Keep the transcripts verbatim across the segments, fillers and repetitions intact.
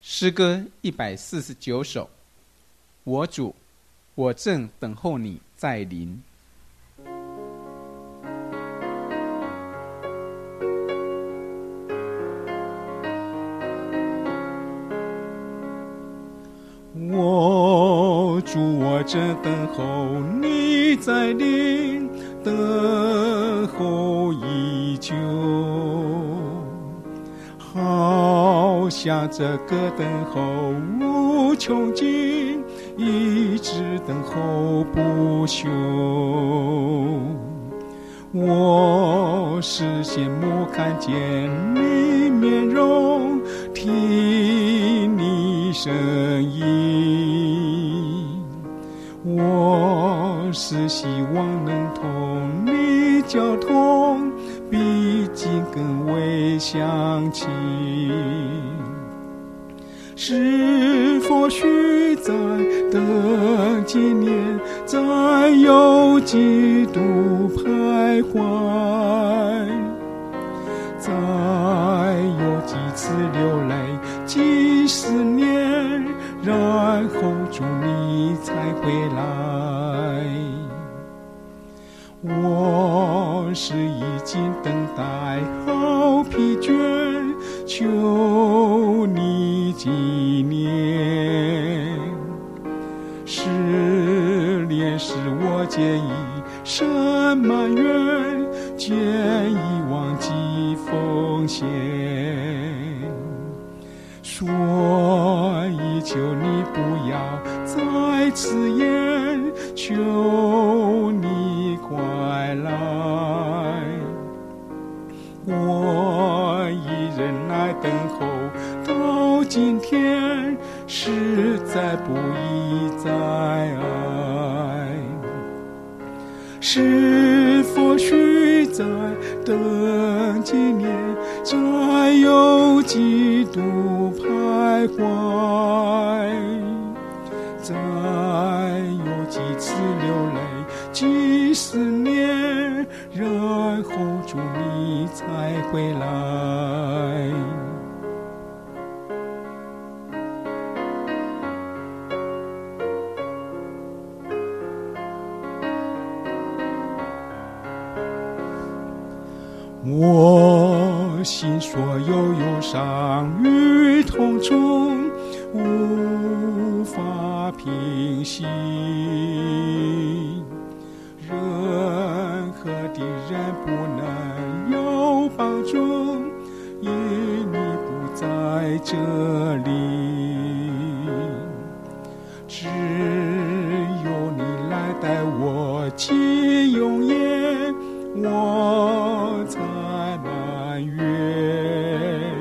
诗歌一百四十九首。我主，我正等候你再临。 我主，我正等候你再临，等候已久，好像这个等候无穷尽，一直等候不休。我是羡慕看见你面容，听你声音，我是希望能同你交通，毕竟更为相亲。是否需再等几年，再有几度徘徊，再有几次流泪，几十年，然后主你才回来。我是已经等待好疲倦，求你纪念。失恋使我见已深埋怨，见已忘记奉献，所以求你不要再迟延，求你快来。我已忍耐等候到今天，实在不易再爱。是否需再等几年，再有几度徘徊，再有几次流泪，几十年，然后主你才回来。我心所有忧伤与痛楚无法平息，任何的人不能有帮助，因你不在这里，只有你来带我去永远，我才埋怨。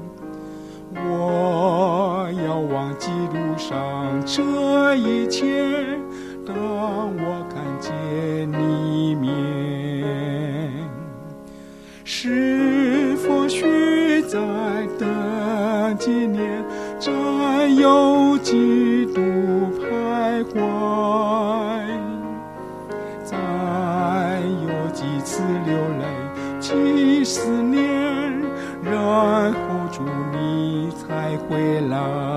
我要忘记路上这一切，当我看见你面。是否需再等几年，再有几度徘徊，再有几次流泪，几十年，然后主你才回来。